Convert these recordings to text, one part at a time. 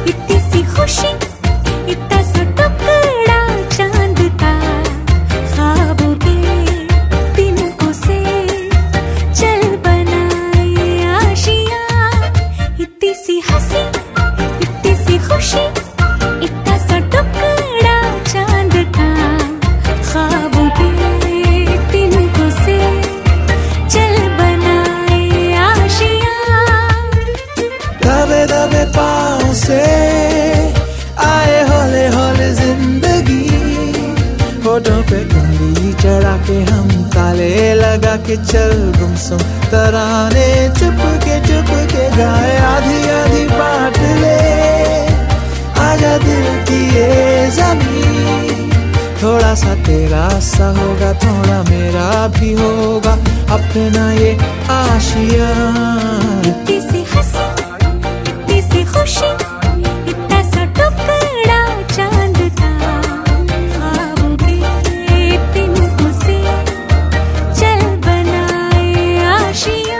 इतनी सी खुशी, इतना सा टुकड़ा चांद का, ख्वाबों के तिनकों से चल बनाए आशियां। इतनी सी हंसी, इतनी सी खुशी, इतना सा टुकड़ा चांद का, ख्वाबों के तिनकों से चल बनाए आशियां। दबे दबे पाँव से आए हौले हौले जिंदगी, होठों पे उंगली चढ़ा के हम ताले लगा के चल गुमसुम तराने चुप के गाए। आधी आधी बांट ले आजा दिल की ये ज़मीन, थोड़ा सा तेरा सा होगा, थोड़ा मेरा भी होगा, अपना ये आशियां। इतनी सी हंसी, इतनी सी खुशी, इतना सा टुकड़ा चांद का, ख्वाबों के तिनकों से चल बनाए आशियां।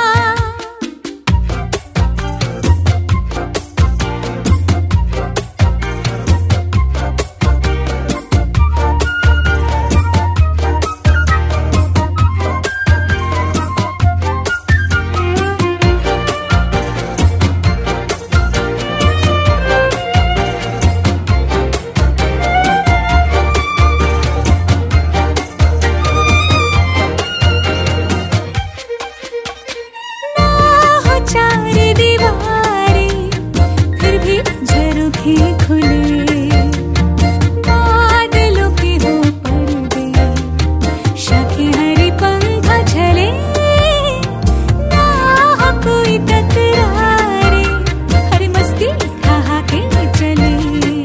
चार दीवारें फिर भी झरोखे खुले, बादलों के हो पर्दे, शाखें हरी पंखा झले, ना हो कोई तकरारे, हर मस्ती खा के चले,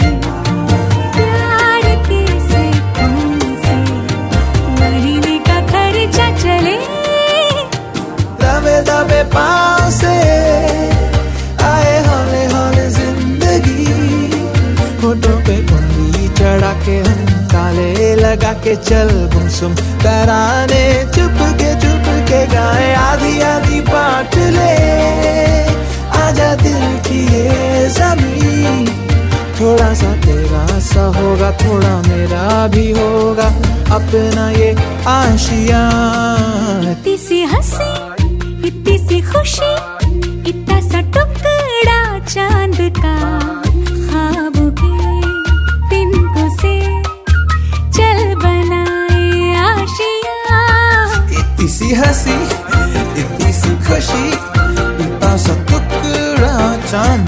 प्यार के सैकों से महीने का खर्चा चले। दबे दबे पाँव से आए हौले हौले जिंदगी, होठों पे उंगली चढ़ा के हम ताले लगा के चल गुमसुम तराने चुप के गाए। आधी आधी बांट ले आजा दिल की ये ज़मीन, थोड़ा सा तेरा सा होगा, थोड़ा मेरा भी होगा, अपना ये आशियां। इतनी सी हंसी, इतनी सी खुशी, इतना सा टुकड़ा चांद का, ख्वाबों के तिनकों से चल बनाए आशियां। इतनी सी हंसी, इतनी सी खुशी, इतना सा टुकड़ा चांद